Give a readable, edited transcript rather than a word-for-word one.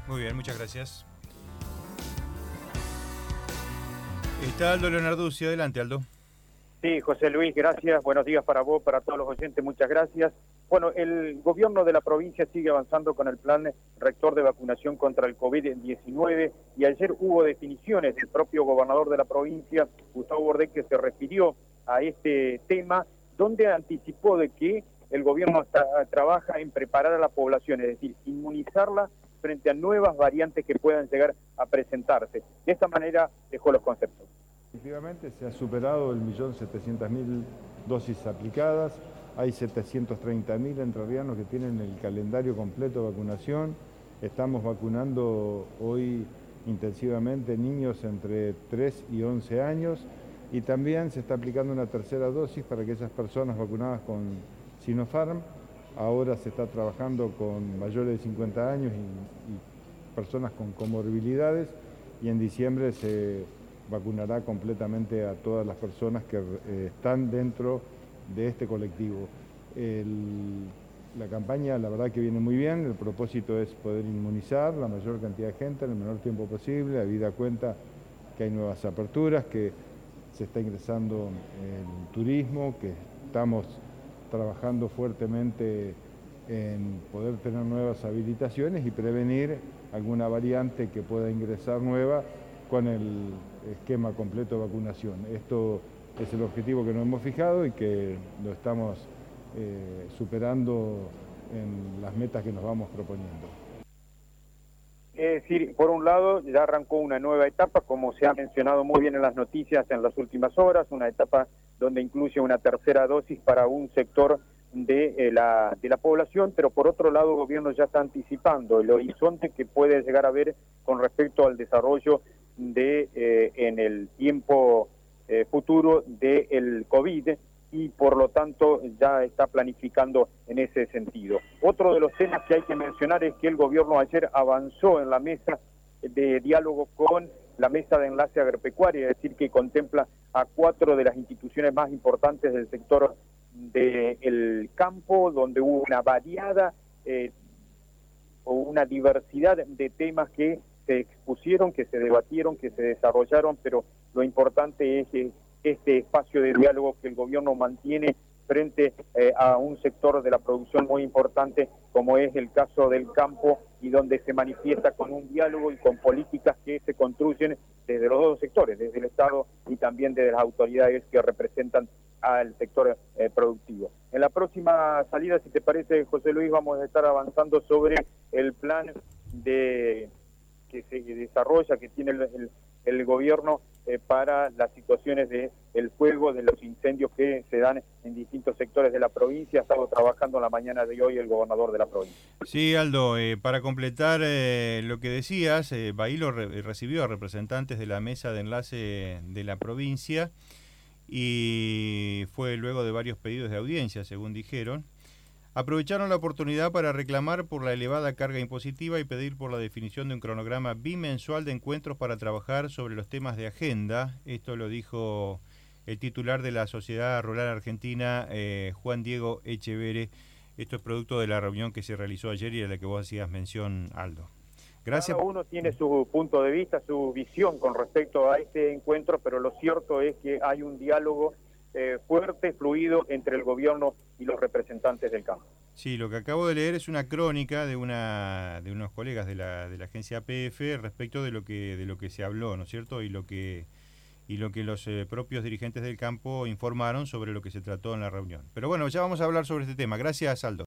Muy bien, muchas gracias. Está Aldo Leonarduzzi, adelante Aldo. Sí, José Luis, gracias. Buenos días para vos, para todos los oyentes, muchas gracias. Bueno, el gobierno de la provincia sigue avanzando con el plan rector de vacunación contra el COVID-19 y ayer hubo definiciones del propio gobernador de la provincia, Gustavo Bordek, que se refirió a este tema, donde anticipó de que el gobierno trabaja en preparar a la población, es decir, inmunizarla frente a nuevas variantes que puedan llegar a presentarse. De esta manera dejó los conceptos. Efectivamente se ha superado el 1.700.000 dosis aplicadas, hay 730.000 entrerrianos que tienen el calendario completo de vacunación, estamos vacunando hoy intensivamente niños entre 3 y 11 años y también se está aplicando una tercera dosis para aquellas personas vacunadas con Sinopharm. Ahora se está trabajando con mayores de 50 años y personas con comorbilidades y en diciembre se vacunará completamente a todas las personas que están dentro de este colectivo. La campaña la verdad que viene muy bien, el propósito es poder inmunizar la mayor cantidad de gente en el menor tiempo posible, habida cuenta que hay nuevas aperturas, que se está ingresando en turismo, que estamos trabajando fuertemente en poder tener nuevas habilitaciones y prevenir alguna variante que pueda ingresar nueva con el esquema completo de vacunación. Esto es el objetivo que nos hemos fijado y que lo estamos superando en las metas que nos vamos proponiendo. Es decir, por un lado ya arrancó una nueva etapa, como se ha mencionado muy bien en las noticias en las últimas horas, una etapa donde incluye una tercera dosis para un sector de la población, pero por otro lado el gobierno ya está anticipando el horizonte que puede llegar a ver con respecto al desarrollo en el tiempo futuro del COVID y por lo tanto ya está planificando en ese sentido. Otro de los temas que hay que mencionar es que el gobierno ayer avanzó en la mesa de diálogo con la mesa de enlace agropecuario, es decir, que contempla a 4 de las instituciones más importantes del sector del campo, donde hubo una variada o una diversidad de temas que se expusieron, que se debatieron, que se desarrollaron, pero lo importante es que este espacio de diálogo que el gobierno mantiene frente a un sector de la producción muy importante como es el caso del campo y donde se manifiesta con un diálogo y con políticas que se construyen desde los dos sectores, desde el Estado y también desde las autoridades que representan al sector productivo. En la próxima salida, si te parece, José Luis, vamos a estar avanzando sobre el plan que se desarrolla, que tiene el gobierno para las situaciones del fuego, de los incendios que se dan en distintos sectores de la provincia. Ha estado trabajando en la mañana de hoy el gobernador de la provincia. Sí, Aldo, para completar lo que decías, Bailo recibió a representantes de la mesa de enlace de la provincia y fue luego de varios pedidos de audiencia, según dijeron. Aprovecharon la oportunidad para reclamar por la elevada carga impositiva y pedir por la definición de un cronograma bimensual de encuentros para trabajar sobre los temas de agenda. Esto lo dijo el titular de la Sociedad Rural Argentina, Juan Diego Echeverre. Esto es producto de la reunión que se realizó ayer y a la que vos hacías mención, Aldo. Gracias. Cada uno tiene su punto de vista, su visión con respecto a este encuentro, pero lo cierto es que hay un diálogo fuerte, fluido entre el gobierno y los representantes del campo. Sí, lo que acabo de leer es una crónica de unos colegas de la agencia APF respecto de lo que se habló, ¿no es cierto? Y lo que los propios dirigentes del campo informaron sobre lo que se trató en la reunión. Pero bueno, ya vamos a hablar sobre este tema. Gracias, Aldo.